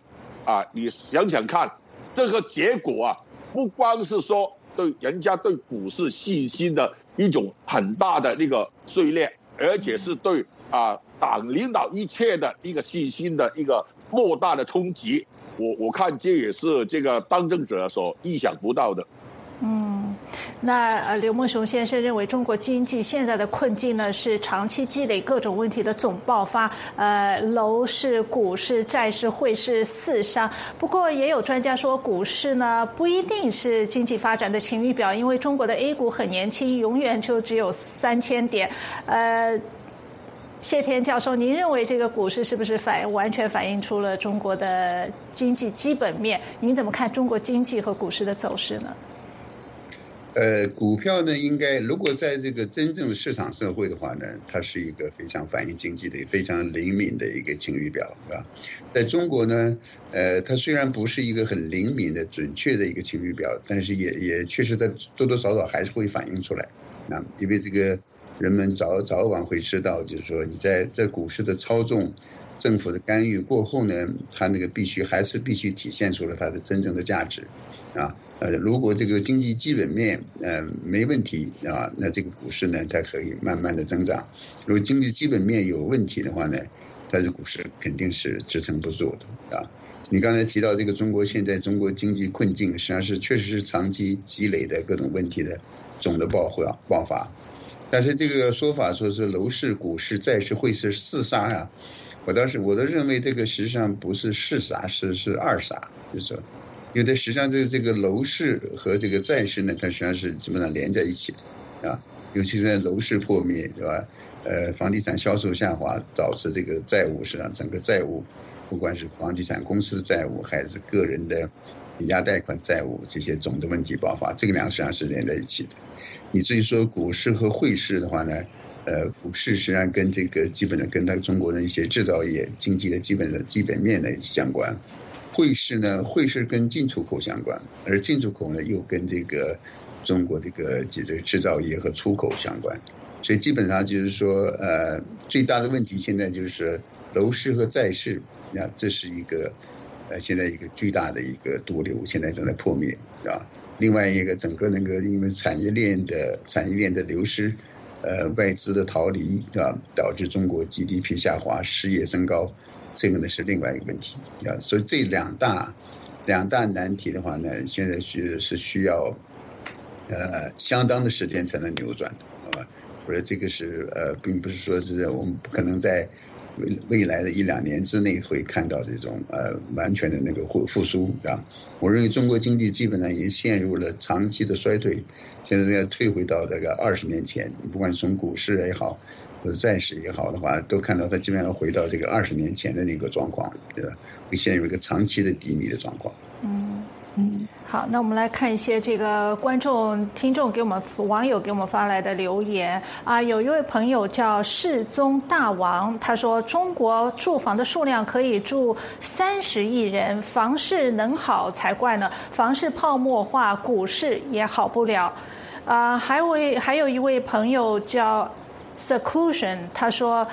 啊，你想想看，这个结果啊，不光是说对人家对股市信心的一种很大的那个碎裂，而且是对啊党领导一切的一个信心的一个莫大的冲击。我我看这也是这个当政者所意想不到的。 嗯，那呃，刘梦熊先生认为，中国经济现在的困境呢，是长期积累各种问题的总爆发，呃，楼市、股市、债市、汇市四杀。不过，也有专家说，股市呢不一定是经济发展的晴雨表，因为中国的 A 股很年轻，永远就只有三千点。呃，谢天教授，您认为这个股市是不是反完全反映出了中国的经济基本面？您怎么看中国经济和股市的走势呢？ 呃，股票呢，应该如果在这个真正的市场社会的话呢，它是一个非常反映经济的、非常灵敏的一个晴雨表，是吧？在中国呢，呃，它虽然不是一个很灵敏的、准确的一个晴雨表，但是也也确实它多多少少还是会反映出来。那因为这个人们早早晚会知道，就是说你在在股市的操纵、政府的干预过后呢，它那个必须还是必须体现出了它的真正的价值，啊。呃，如果这个经济基本面呃没问题啊，那这个股市呢，它可以慢慢的增长。如果经济基本面有问题的话呢，它的股市肯定是支撑不住的啊。你刚才提到这个中国现在中国经济困境，实际上是确实是长期积累的各种问题的总的爆发爆发。但是这个说法说是楼市、股市、债市、汇市四杀啊，我倒是我都认为这个实际上不是四杀，是是二杀，就是说。因为实际上这个这个楼市和这个债市呢，它实际上是基本上连在一起的，啊，尤其是在楼市破灭，对吧？呃，房地产销售下滑，导致这个债务实际上整个债务，不管是房地产公司的债务，还是个人的抵押贷款债务，这些总的问题爆发，这个两个实际上是连在一起的。你至于说股市和汇市的话呢，呃，股市实际上跟这个基本的跟它中国的一些制造业经济的基本的基本面的相关。汇市呢，汇市跟进出口相关，而进出口呢又跟这个中国这个这个制造业和出口相关，所以基本上就是说，呃，最大的问题现在就是楼市和债市，那这是一个呃现在一个巨大的一个毒瘤，现在正在破灭啊。另外一个，整个那个因为产业链的产业链的流失，呃，外资的逃离啊，导致中国 G D P 下滑，失业升高。这个呢是另外一个问题啊，所以这两大两大难题的话呢，现在是是需要呃相当的时间才能扭转的啊。或者这个是呃，并不是说是我们不可能在未未来的一两年之内会看到这种呃完全的那个复复苏啊。我认为中国经济基本上已经陷入了长期的衰退，现在要退回到这个二十年前，不管是从股市也好。或者债市也好的话，都看到它基本上回到这个二十年前的那个状况，对吧？会陷入一个长期的低迷的状况。 嗯嗯，好，那我们来看一些这个观众、听众给我们网友给我们发来的留言啊。有一位朋友叫世宗大王，他说中国住房的数量可以住三十亿人，房市能好才怪呢。房市泡沫化，股市也好不了。啊，还有位还有一位朋友叫。Seclusion， 他说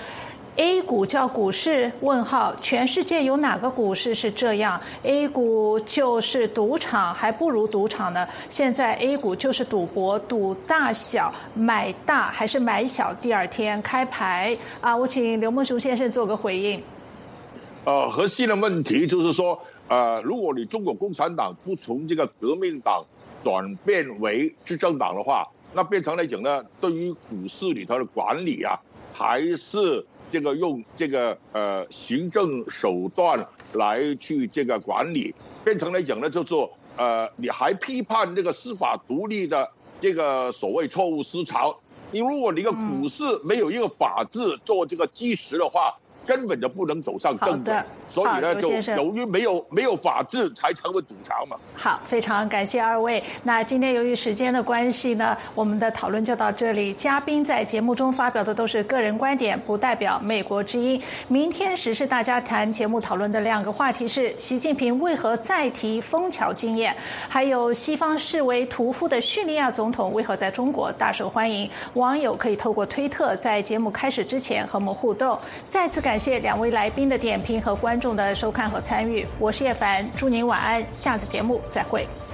A 股叫股市？问号，全世界有哪个股市是这样 ？A 股就是赌场，还不如赌场呢。现在 A 股就是赌博，赌大小，买大还是买小？第二天开牌啊！我请刘梦熊先生做个回应。 呃，核心的问题就是说，呃，如果你中国共产党不从这个革命党转变为执政党的话，那变成来讲呢，对于股市里头的管理啊，还是这个用这个呃行政手段来去这个管理，变成来讲呢，就是说呃你还批判这个司法独立的这个所谓错误思潮。你如果你个股市没有一个法治做这个基石的话，根本就不能走上正轨，所以呢，就由于没有没有法治，才成为赌场嘛。 好，非常感谢二位。那今天由于时间的关系呢，我们的讨论就到这里。嘉宾在节目中发表的都是个人观点，不代表美国之音。明天时事大家谈节目讨论的两个话题是：习近平为何再提枫桥经验，还有西方视为屠夫的叙利亚总统为何在中国大受欢迎。网友可以透过推特在节目开始之前和我们互动。再次感谢。 谢两位来宾的点评和观众的收看和参与。我是叶凡，祝您晚安，下次节目再会。